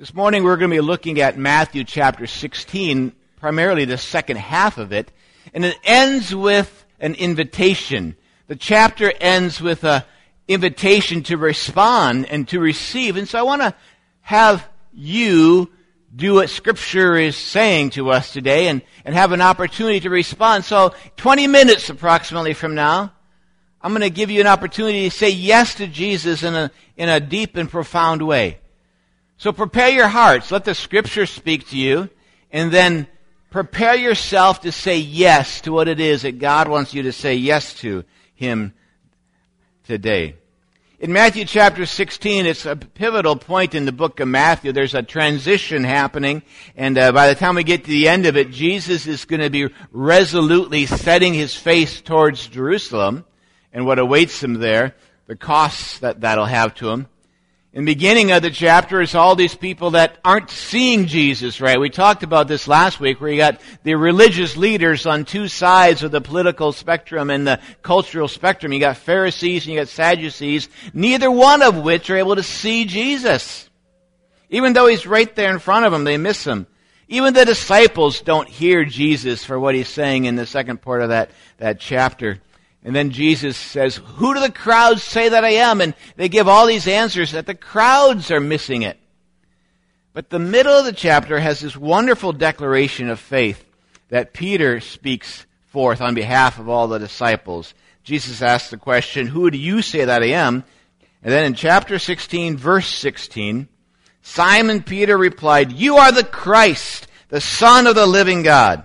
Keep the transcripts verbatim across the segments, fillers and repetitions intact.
This morning we're going to be looking at Matthew chapter sixteen, primarily the second half of it, and it ends with an invitation. The chapter ends with an invitation to respond and to receive, and so I want to have you do what Scripture is saying to us today and, and have an opportunity to respond. So twenty minutes approximately from now, I'm going to give you an opportunity to say yes to Jesus in a, in a deep and profound way. So prepare your hearts. Let the Scripture speak to you, and then prepare yourself to say yes to what it is that God wants you to say yes to Him today. In Matthew chapter sixteen, it's a pivotal point in the book of Matthew. There's a transition happening, and uh, by the time we get to the end of it, Jesus is going to be resolutely setting His face towards Jerusalem and what awaits Him there, the costs that that'll have to Him. In the beginning of the chapter is all these people that aren't seeing Jesus right. We talked about this last week where you got the religious leaders on two sides of the political spectrum and the cultural spectrum. You got Pharisees and you got Sadducees, neither one of which are able to see Jesus. Even though He's right there in front of them, they miss Him. Even the disciples don't hear Jesus for what He's saying in the second part of that, that chapter. And then Jesus says, "Who do the crowds say that I am?" And they give all these answers that the crowds are missing it. But the middle of the chapter has this wonderful declaration of faith that Peter speaks forth on behalf of all the disciples. Jesus asks the question, "Who do you say that I am?" And then in chapter sixteen, verse sixteen, Simon Peter replied, "You are the Christ, the Son of the living God."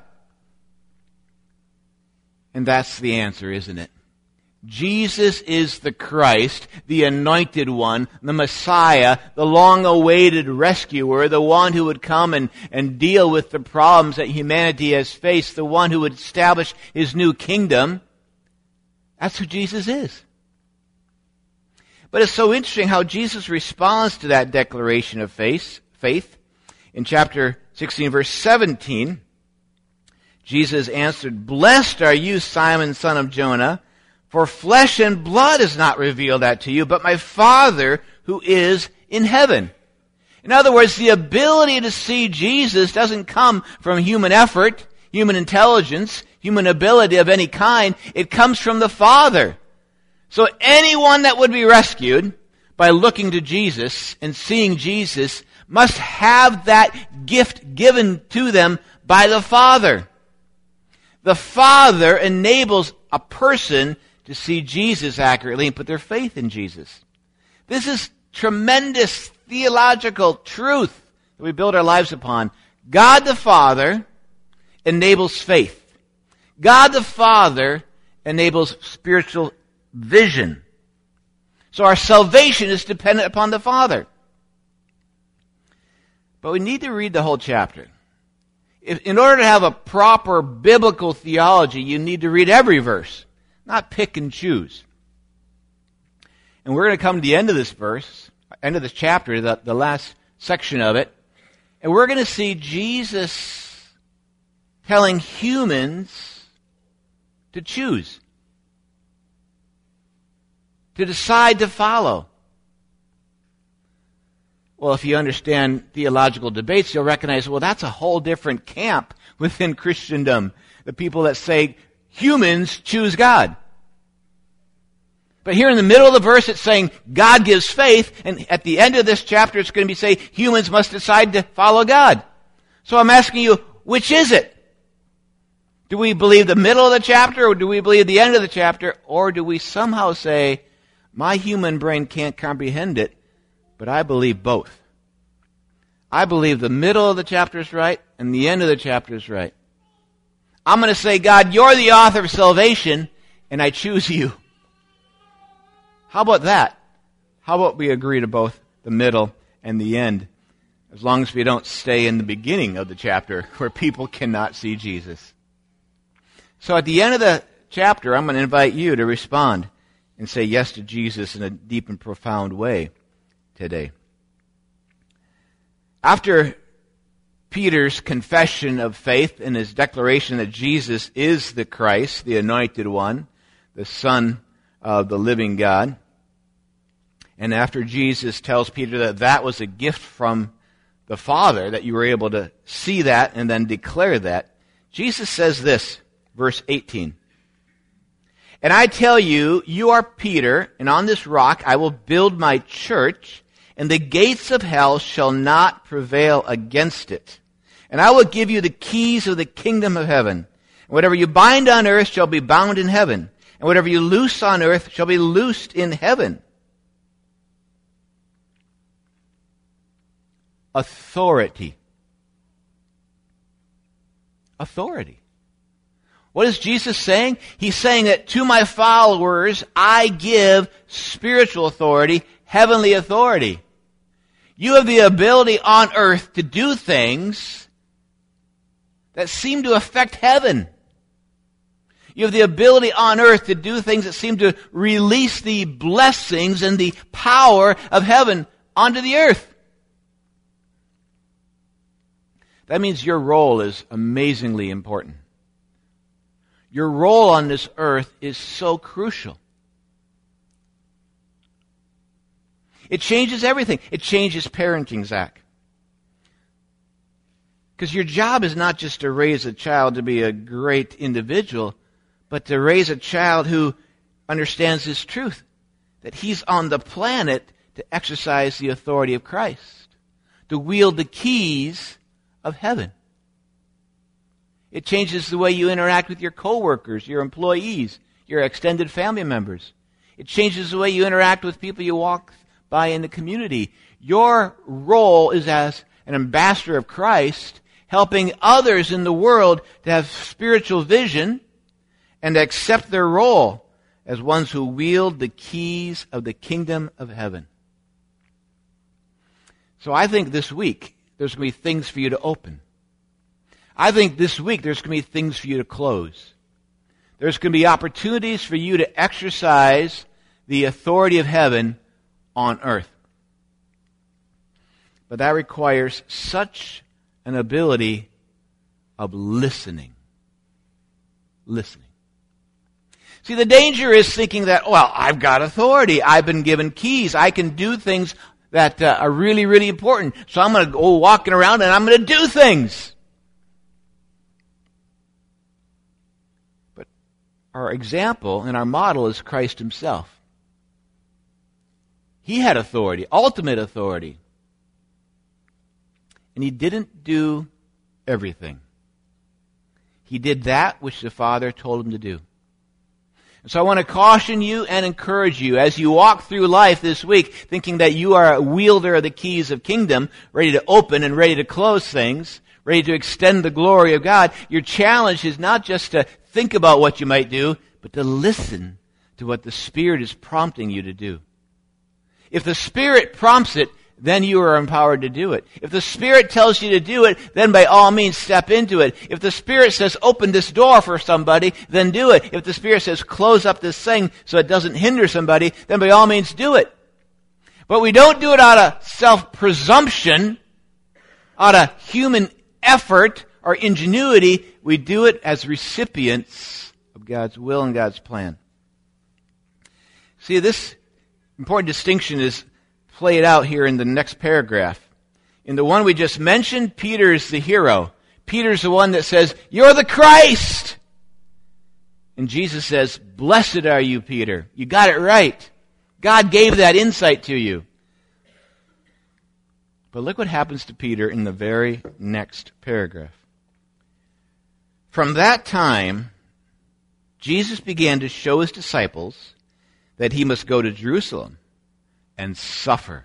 And that's the answer, isn't it? Jesus is the Christ, the anointed one, the Messiah, the long-awaited rescuer, the one who would come and, and deal with the problems that humanity has faced, the one who would establish His new kingdom. That's who Jesus is. But it's so interesting how Jesus responds to that declaration of faith. faith. In chapter sixteen, verse seventeen, Jesus answered, "Blessed are you, Simon, son of Jonah, for flesh and blood has not revealed that to you, but my Father who is in heaven." In other words, the ability to see Jesus doesn't come from human effort, human intelligence, human ability of any kind. It comes from the Father. So anyone that would be rescued by looking to Jesus and seeing Jesus must have that gift given to them by the Father. The Father enables a person to see Jesus accurately and put their faith in Jesus. This is tremendous theological truth that we build our lives upon. God the Father enables faith. God the Father enables spiritual vision. So our salvation is dependent upon the Father. But we need to read the whole chapter. In order to have a proper biblical theology, you need to read every verse, not pick and choose. And we're going to come to the end of this verse, end of this chapter, the, the last section of it, and we're going to see Jesus telling humans to choose, to decide to follow. Well, if you understand theological debates, you'll recognize, well, that's a whole different camp within Christendom. The people that say humans choose God. But here in the middle of the verse, it's saying God gives faith, and at the end of this chapter, it's going to be saying humans must decide to follow God. So I'm asking you, which is it? Do we believe the middle of the chapter, or do we believe the end of the chapter, or do we somehow say, my human brain can't comprehend it, but I believe both. I believe the middle of the chapter is right and the end of the chapter is right. I'm going to say, God, you're the author of salvation, and I choose you. How about that? How about we agree to both the middle and the end, as long as we don't stay in the beginning of the chapter where people cannot see Jesus? So at the end of the chapter, I'm going to invite you to respond and say yes to Jesus in a deep and profound way today. After Peter's confession of faith and his declaration that Jesus is the Christ, the anointed one, the Son of the living God, and after Jesus tells Peter that that was a gift from the Father that you were able to see that and then declare that. Jesus says this, verse eighteen. And I tell you, you are Peter, and on this rock I will build my church, and the gates of hell shall not prevail against it. And I will give you the keys of the kingdom of heaven. And whatever you bind on earth shall be bound in heaven, and whatever you loose on earth shall be loosed in heaven. Authority. Authority. What is Jesus saying? He's saying that to my followers, I give spiritual authority, heavenly authority. You have the ability on earth to do things that seem to affect heaven. You have the ability on earth to do things that seem to release the blessings and the power of heaven onto the earth. That means your role is amazingly important. Your role on this earth is so crucial. It changes everything. It changes parenting, Zach. Because your job is not just to raise a child to be a great individual, but to raise a child who understands this truth, that he's on the planet to exercise the authority of Christ, to wield the keys of heaven. It changes the way you interact with your coworkers, your employees, your extended family members. It changes the way you interact with people you walk by in the community. Your role is as an ambassador of Christ, helping others in the world to have spiritual vision and to accept their role as ones who wield the keys of the kingdom of heaven. So I think this week there's going to be things for you to open. I think this week there's going to be things for you to close. There's going to be opportunities for you to exercise the authority of heaven on earth. But that requires such an ability of listening. Listening. See, the danger is thinking that, well, I've got authority. I've been given keys. I can do things that uh, are really, really important. So I'm going to go walking around and I'm going to do things. But our example and our model is Christ himself. He had authority, ultimate authority. And he didn't do everything. He did that which the Father told him to do. And so I want to caution you and encourage you as you walk through life this week thinking that you are a wielder of the keys of kingdom, ready to open and ready to close things, ready to extend the glory of God. Your challenge is not just to think about what you might do, but to listen to what the Spirit is prompting you to do. If the Spirit prompts it, then you are empowered to do it. If the Spirit tells you to do it, then by all means step into it. If the Spirit says open this door for somebody, then do it. If the Spirit says close up this thing so it doesn't hinder somebody, then by all means do it. But we don't do it out of self-presumption, out of human effort or ingenuity. We do it as recipients of God's will and God's plan. See, this important distinction is played out here in the next paragraph. In the one we just mentioned, Peter is the hero. Peter's the one that says, "You're the Christ." And Jesus says, "Blessed are you, Peter." You got it right. God gave that insight to you. But look what happens to Peter in the very next paragraph. From that time, Jesus began to show his disciples that he must go to Jerusalem and suffer.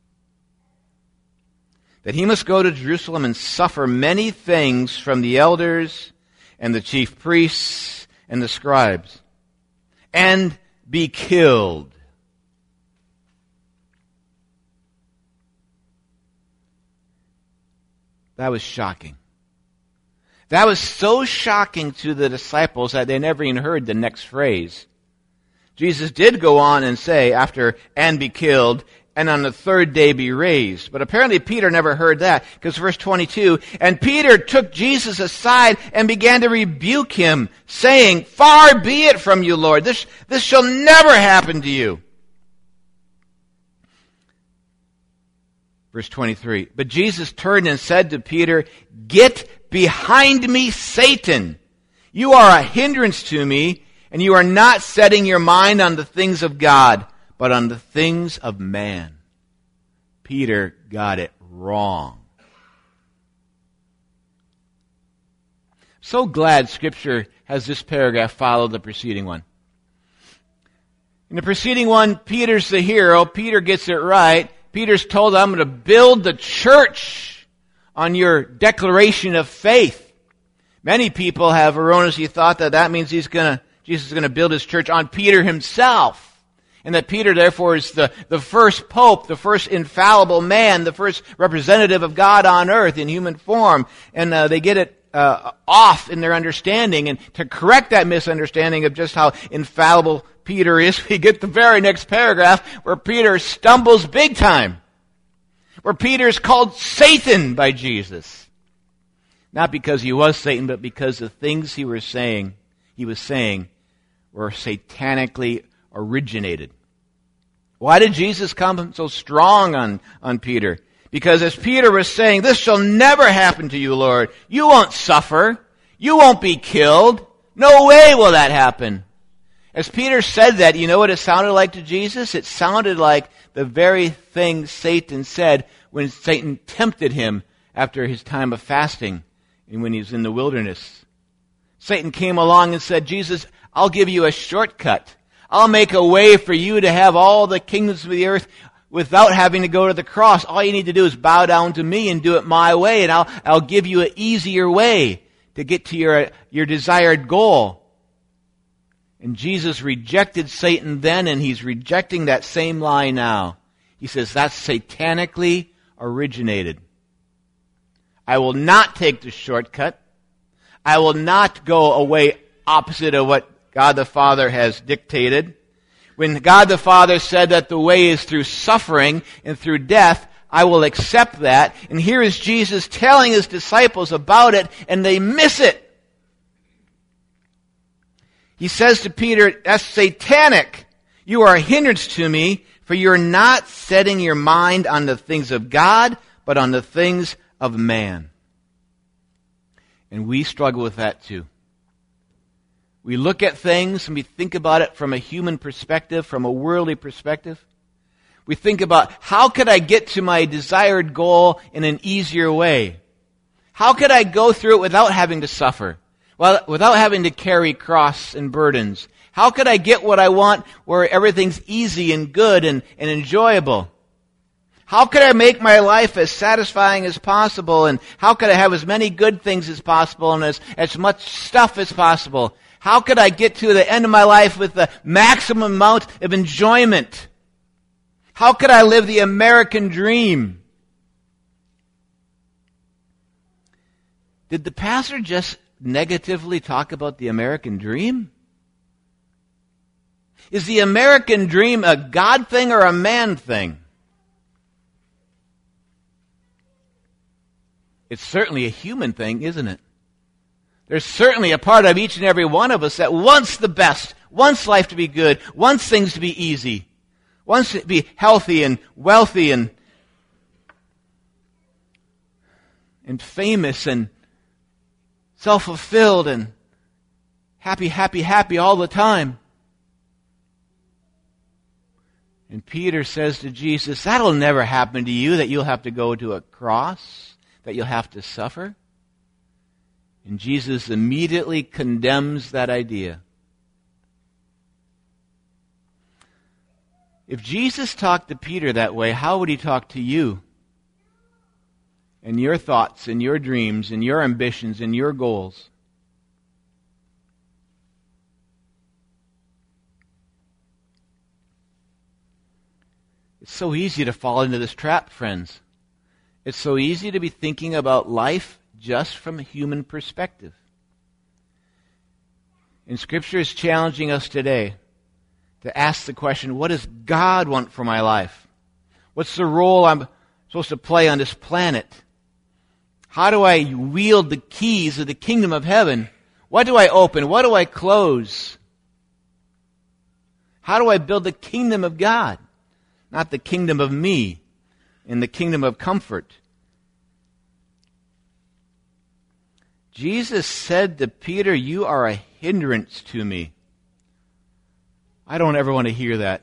That he must go to Jerusalem and suffer many things from the elders and the chief priests and the scribes, and be killed. That was shocking. That was so shocking to the disciples that they never even heard the next phrase. Jesus did go on and say after, "and be killed, and on the third day be raised." But apparently Peter never heard that, because verse twenty-two, "And Peter took Jesus aside and began to rebuke him, saying, 'Far be it from you, Lord. This, this shall never happen to you.'" Verse twenty-three. But Jesus turned and said to Peter, "Get behind me, Satan. You are a hindrance to me, and you are not setting your mind on the things of God, but on the things of man." Peter got it wrong. So glad Scripture has this paragraph follow the preceding one. In the preceding one, Peter's the hero. Peter gets it right. Peter's told, "I'm going to build the church on your declaration of faith." Many people have erroneously thought that that means he's going to, Jesus is going to build his church on Peter himself. And that Peter, therefore, is the, the first pope, the first infallible man, the first representative of God on earth in human form. And uh, they get it uh, off in their understanding. And to correct that misunderstanding of just how infallible Peter is, we get the very next paragraph where Peter stumbles big time. Where Peter is called Satan by Jesus. Not because he was Satan, but because the things he was saying, he was saying were satanically originated. Why did Jesus come so strong on, on Peter? Because as Peter was saying, "This shall never happen to you, Lord. You won't suffer. You won't be killed. No way will that happen." As Peter said that, you know what it sounded like to Jesus? It sounded like the very thing Satan said when Satan tempted him after his time of fasting and when he was in the wilderness. Satan came along and said, "Jesus, I'll give you a shortcut. I'll make a way for you to have all the kingdoms of the earth without having to go to the cross. All you need to do is bow down to me and do it my way, and I'll, I'll give you an easier way to get to your, your desired goal." And Jesus rejected Satan then, and he's rejecting that same lie now. He says, that's satanically originated. I will not take the shortcut. I will not go away opposite of what God the Father has dictated. When God the Father said that the way is through suffering and through death, I will accept that. And here is Jesus telling his disciples about it, and they miss it. He says to Peter, "That's satanic. You are a hindrance to me, for you're not setting your mind on the things of God, but on the things of man." And we struggle with that too. We look at things and we think about it from a human perspective, from a worldly perspective. We think about, how could I get to my desired goal in an easier way? How could I go through it without having to suffer? Well, without having to carry cross and burdens? How could I get what I want where everything's easy and good and, and enjoyable? How could I make my life as satisfying as possible? And how could I have as many good things as possible and as, as much stuff as possible? How could I get to the end of my life with the maximum amount of enjoyment? How could I live the American dream? Did the pastor just negatively talk about the American dream? Is the American dream a God thing or a man thing? It's certainly a human thing, isn't it? There's certainly a part of each and every one of us that wants the best, wants life to be good, wants things to be easy, wants to be healthy and wealthy and, and famous and self-fulfilled and happy, happy, happy all the time. And Peter says to Jesus, that'll never happen to you, that you'll have to go to a cross, that you'll have to suffer. And Jesus immediately condemns that idea. If Jesus talked to Peter that way, how would he talk to you? And your thoughts and your dreams and your ambitions and your goals? It's so easy to fall into this trap, friends. It's so easy to be thinking about life just from a human perspective. And Scripture is challenging us today to ask the question, what does God want for my life? What's the role I'm supposed to play on this planet? How do I wield the keys of the kingdom of heaven? What do I open? What do I close? How do I build the kingdom of God? Not the kingdom of me in the kingdom of comfort. Jesus said to Peter, "You are a hindrance to me." I don't ever want to hear that.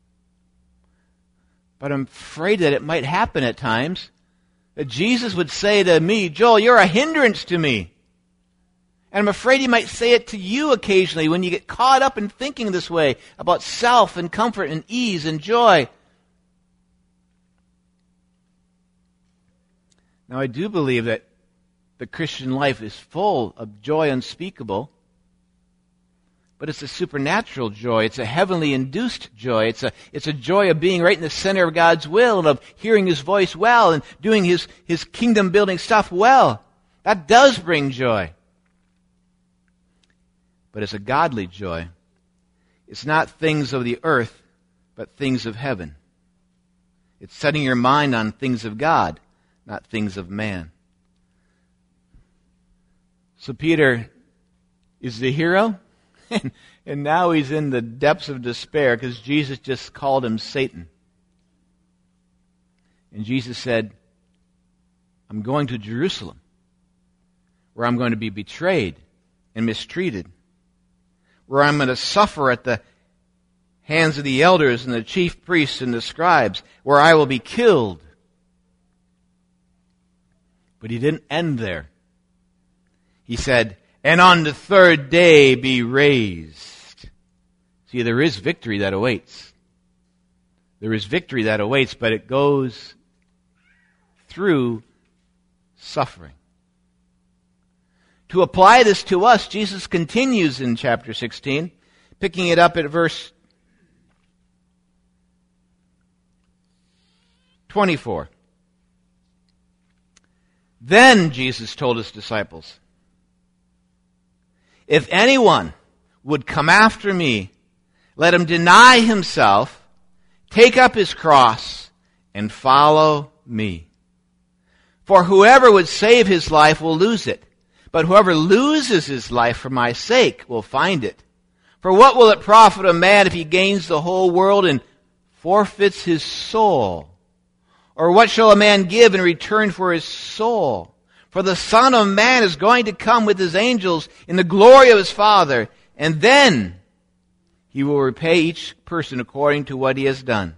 But I'm afraid that it might happen at times. That Jesus would say to me, "Joel, you're a hindrance to me." And I'm afraid he might say it to you occasionally when you get caught up in thinking this way about self and comfort and ease and joy. Now, I do believe that the Christian life is full of joy unspeakable, but it's a supernatural joy. It's a heavenly induced joy. It's a, it's a joy of being right in the center of God's will and of hearing His voice well and doing His, His kingdom building stuff well. That does bring joy. But it's a godly joy. It's not things of the earth, but things of heaven. It's setting your mind on things of God, not things of man. So Peter is the hero, and now he's in the depths of despair because Jesus just called him Satan. And Jesus said, "I'm going to Jerusalem, where I'm going to be betrayed and mistreated, where I'm going to suffer at the hands of the elders and the chief priests and the scribes, where I will be killed." But he didn't end there. He said, "And on the third day be raised." See, there is victory that awaits. There is victory that awaits, but it goes through suffering. To apply this to us, Jesus continues in chapter sixteen, picking it up at verse twenty-four. Then Jesus told His disciples, "If anyone would come after me, let him deny himself, take up his cross, and follow me. For whoever would save his life will lose it, but whoever loses his life for my sake will find it. For what will it profit a man if he gains the whole world and forfeits his soul? Or what shall a man give in return for his soul? For the Son of Man is going to come with His angels in the glory of His Father, and then He will repay each person according to what he has done."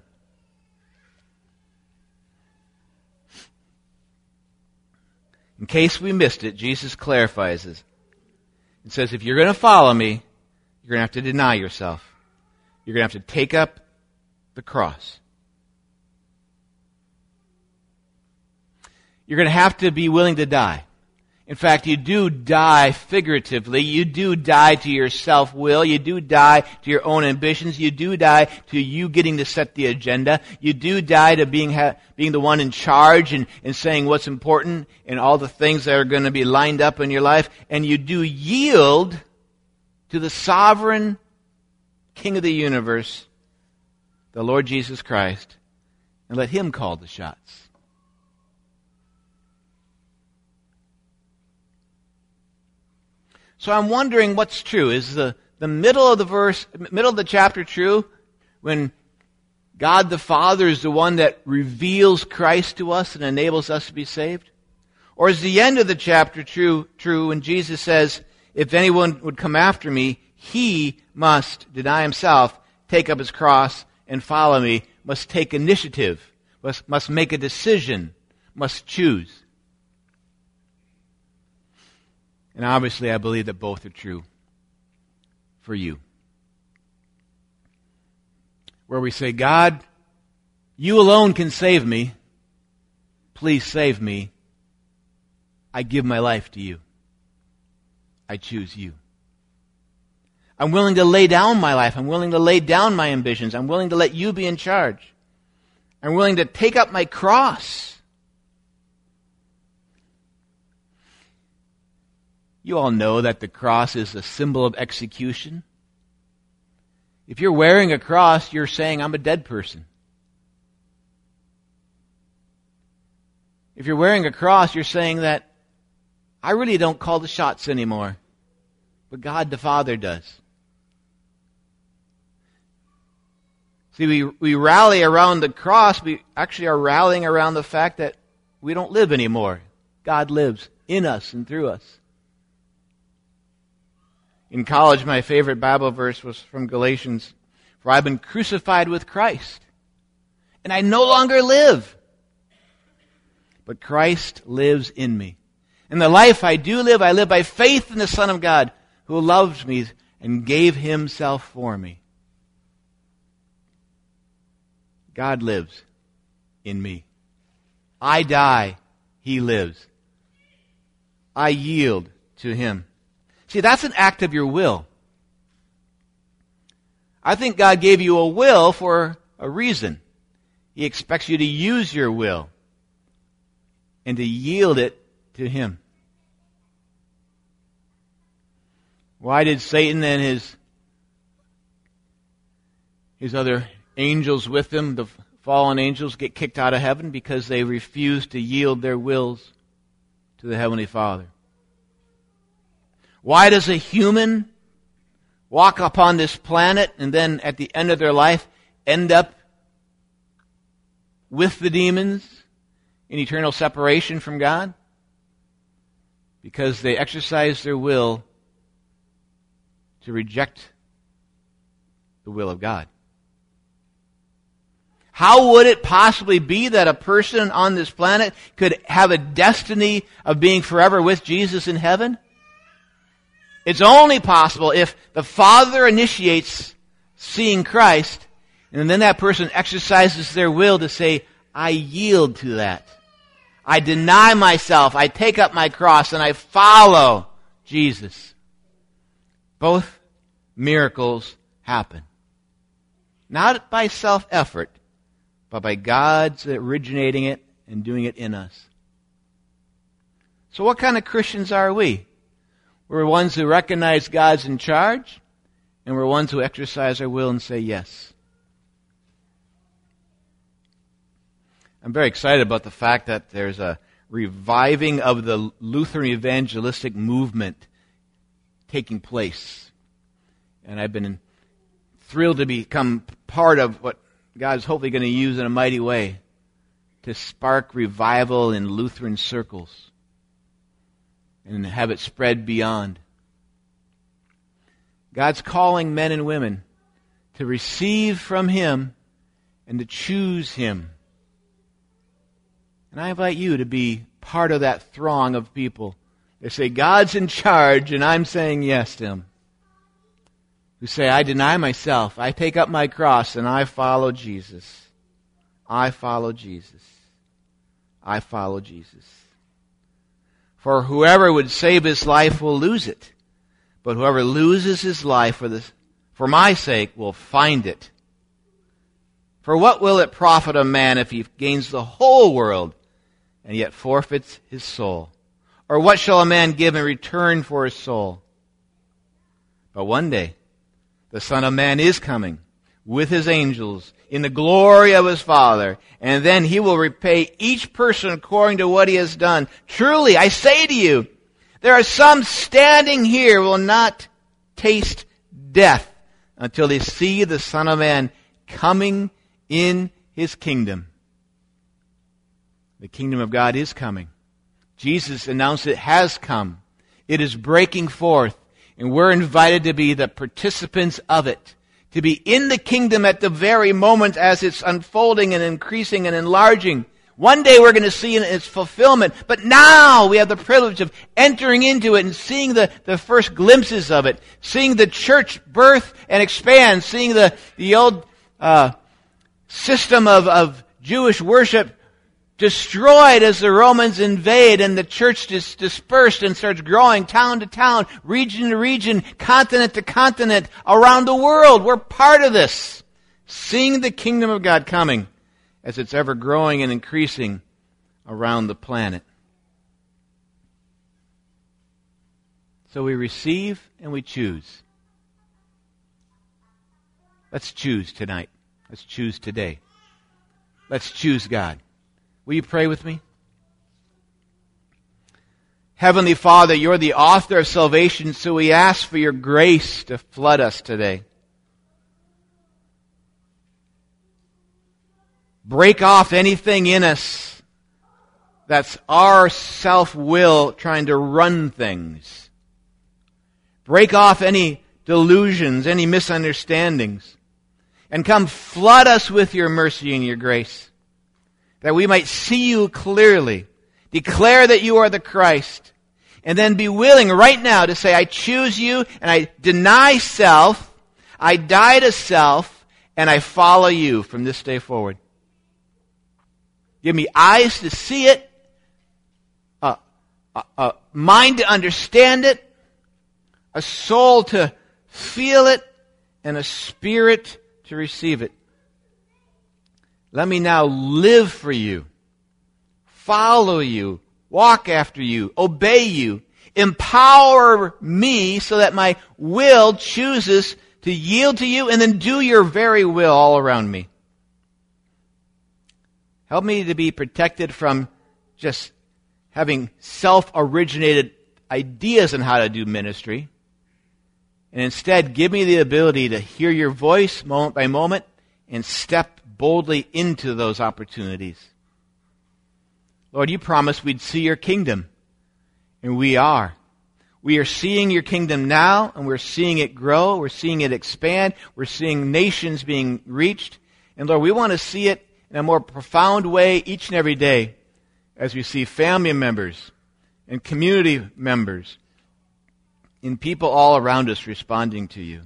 In case we missed it, Jesus clarifies it. It says, if you're going to follow me, you're going to have to deny yourself. You're going to have to take up the cross. You're going to have to be willing to die. In fact, you do die figuratively. You do die to your self-will. You do die to your own ambitions. You do die to you getting to set the agenda. You do die to being ha- being the one in charge and, and saying what's important and all the things that are going to be lined up in your life. And you do yield to the sovereign King of the universe, the Lord Jesus Christ, and let Him call the shots. So I'm wondering what's true. Is the, the middle of the verse, middle of the chapter true, when God the Father is the one that reveals Christ to us and enables us to be saved? Or is the end of the chapter true, true when Jesus says, if anyone would come after me, he must deny himself, take up his cross, and follow me, must take initiative, must, must make a decision, must choose? And obviously, I believe that both are true for you. Where we say, God, you alone can save me. Please save me. I give my life to you. I choose you. I'm willing to lay down my life. I'm willing to lay down my ambitions. I'm willing to let you be in charge. I'm willing to take up my cross. You all know that the cross is a symbol of execution. If you're wearing a cross, you're saying, I'm a dead person. If you're wearing a cross, you're saying that I really don't call the shots anymore, but God the Father does. See, we, we rally around the cross. We actually are rallying around the fact that we don't live anymore. God lives in us and through us. In college, my favorite Bible verse was from Galatians. For I've been crucified with Christ, and I no longer live, but Christ lives in me. And the life I do live, I live by faith in the Son of God, who loved me and gave himself for me. God lives in me. I die, he lives. I yield to him. See, that's an act of your will. I think God gave you a will for a reason. He expects you to use your will and to yield it to him. Why did Satan and his, his other angels with him, the fallen angels, get kicked out of heaven? Because they refused to yield their wills to the Heavenly Father. Why does a human walk upon this planet and then at the end of their life end up with the demons in eternal separation from God? Because they exercise their will to reject the will of God. How would it possibly be that a person on this planet could have a destiny of being forever with Jesus in heaven? It's only possible if the Father initiates seeing Christ, and then that person exercises their will to say, I yield to that. I deny myself, I take up my cross, and I follow Jesus. Both miracles happen. Not by self-effort, but by God's originating it and doing it in us. So what kind of Christians are we? We're ones who recognize God's in charge, and we're ones who exercise our will and say yes. I'm very excited about the fact that there's a reviving of the Lutheran evangelistic movement taking place. And I've been thrilled to become part of what God's hopefully going to use in a mighty way to spark revival in Lutheran circles and have it spread beyond. God's calling men and women to receive from him and to choose him. And I invite you to be part of that throng of people. They say, God's in charge, and I'm saying yes to him. Who say, I deny myself, I take up my cross, and I follow Jesus. I follow Jesus. I follow Jesus. For whoever would save his life will lose it. But whoever loses his life for this, for my sake will find it. For what will it profit a man if he gains the whole world and yet forfeits his soul? Or what shall a man give in return for his soul? But one day, the Son of Man is coming with his angels in the glory of his Father, and then he will repay each person according to what he has done. Truly, I say to you, there are some standing here who will not taste death until they see the Son of Man coming in his kingdom. The kingdom of God is coming. Jesus announced it has come. It is breaking forth, and we're invited to be the participants of it, to be in the kingdom at the very moment as it's unfolding and increasing and enlarging. One day we're going to see its fulfillment, but now we have the privilege of entering into it and seeing the, the first glimpses of it, seeing the church birth and expand, seeing the, the old uh, system of, of Jewish worship destroyed as the Romans invade and the church is dispersed and starts growing town to town, region to region, continent to continent, around the world. We're part of this. Seeing the kingdom of God coming as it's ever growing and increasing around the planet. So we receive and we choose. Let's choose tonight. Let's choose today. Let's choose God. Will you pray with me? Heavenly Father, you're the author of salvation, so we ask for your grace to flood us today. break off anything in us that's our self-will trying to run things. Break off any delusions, any misunderstandings, and come flood us with your mercy and your grace, that we might see you clearly, declare that you are the Christ, and then be willing right now to say, I choose you, and I deny self, I die to self, and I follow you from this day forward. Give me eyes to see it, a, a, a mind to understand it, a soul to feel it, and a spirit to receive it. Let me now live for you, follow you, walk after you, obey you, empower me so that my will chooses to yield to you and then do your very will all around me. Help me to be protected from just having self-originated ideas on how to do ministry. And instead, give me the ability to hear your voice moment by moment and step boldly into those opportunities. Lord, you promised we'd see your kingdom, and we are. We are seeing your kingdom now, and we're seeing it grow. We're seeing it expand. We're seeing nations being reached. And Lord, we want to see it in a more profound way each and every day as we see family members and community members in people all around us responding to you.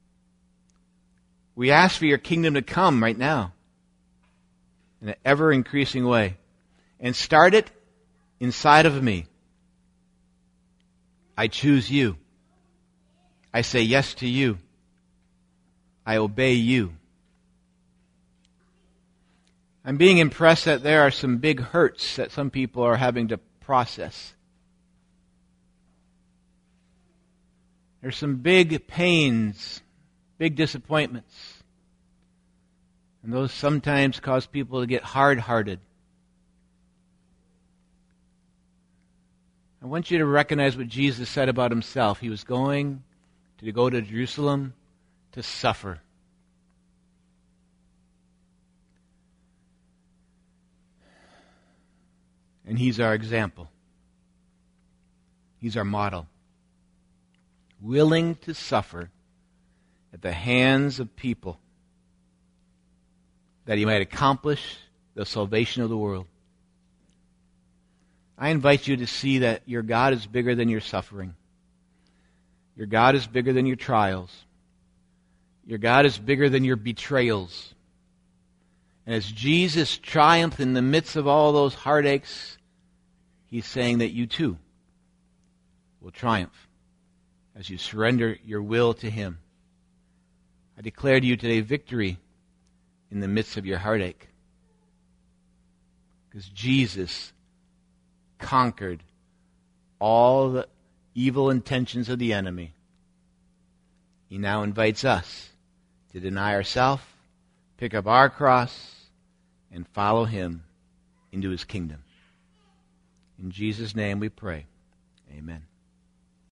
We ask for your kingdom to come right now in an ever-increasing way. And start it inside of me. I choose you. I say yes to you. I obey you. I'm being impressed that there are some big hurts that some people are having to process. There's some big pains, big disappointments. And those sometimes cause people to get hard-hearted. I want you to recognize what Jesus said about himself. He was going to go to Jerusalem to suffer. And he's our example. He's our model. Willing to suffer at the hands of people that he might accomplish the salvation of the world. I invite you to see that your God is bigger than your suffering. Your God is bigger than your trials. Your God is bigger than your betrayals. And as Jesus triumphed in the midst of all those heartaches, he's saying that you too will triumph as you surrender your will to him. I declare to you today victory in the midst of your heartache. Because Jesus conquered all the evil intentions of the enemy. He now invites us to deny ourselves, pick up our cross, and follow him into his kingdom. In Jesus' name we pray. Amen.